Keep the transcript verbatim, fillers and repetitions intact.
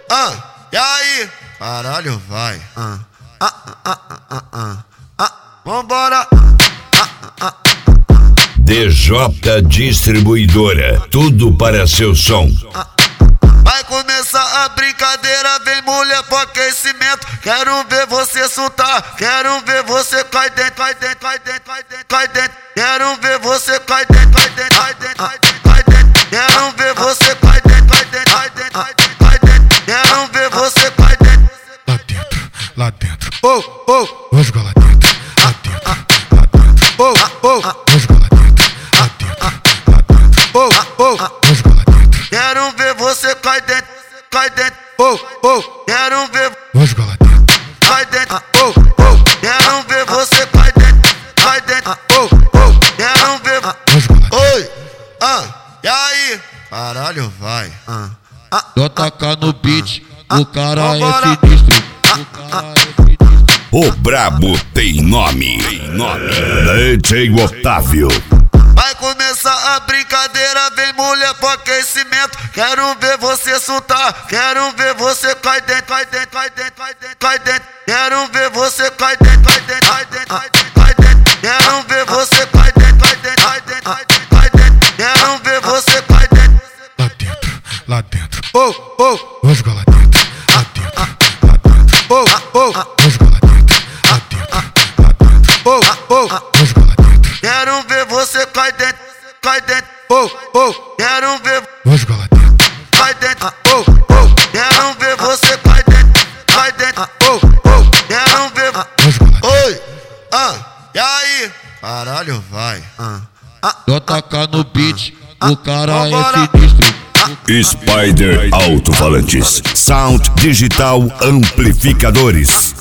ah, e aí? Caralho, vai. Ah, ah, ah, ah, ah, ah, ah. Vambora. Ah, ah, ah. D J Distribuidora, tudo para seu som. Vai começar a brincadeira, vem mulher pro aquecimento. Quero ver você soltar, quero ver você cai dentro, cai dentro, cai dentro, cai dentro, cai dentro. Quero ver você cai dentro, cai dentro, cai dentro, cai dentro, cai dentro. Quero ver você cai dentro, cai dentro, cai dentro, cai dentro, cai dentro. Quero ver você cai dentro. Lá dentro, lá dentro. Oh, oh, vou jogar lá dentro, lá dentro, lá dentro. Oh, oh, vou jogar lá dentro, lá dentro, lá dentro. Oh, oh, vou jogar lá dentro. Quero ver você cai dentro, cai dentro. Oh, oh, quero ver vou jogar lá dentro, cai dentro. oh, oh, Quero ver você cai dentro, cai dentro. oh, oh, Quero ver. vou jogar lá dentro. Oi, ah, e aí? Caralho, vai. Ah, ah, Só tacar no beat, o cara vambora. é sinistro. O cara é sinistro. O brabo tem nome. Tem nome. D J Otávio. Vai começar a brincadeira, vem mulher pro aquecimento. Quero ver você soltar, quero ver você cai dentro, cai dentro, cai dentro, cai dentro, cai dentro. Quero ver você cai dentro, cai dentro, cai dentro, cai dentro, cai dentro. Quero ver você cai dentro, cai dentro, cai dentro, cai dentro, cai dentro. Quero ver você cai dentro. Lá dentro, lá dentro. Oh, oh, vou jogar lá dentro, lá dentro, lá dentro. Oh, oh, vou jogar lá dentro, lá dentro, lá dentro. Oh, oh, vou jogar lá dentro. Quero ver você cai dentro, cai dentro. Oh, oh, Quero ver vou jogar lá dentro. cai dentro. Oh, oh, Quero ver você cai dentro, cai dentro. oh, oh, Quero ver. vou jogar lá dentro. Oi, ah, e aí? Caralho, vai. Ah, ah, Só tacar no beat, o cara vambora. é sinistro. Spider Alto-Falantes. Sound Digital Amplificadores.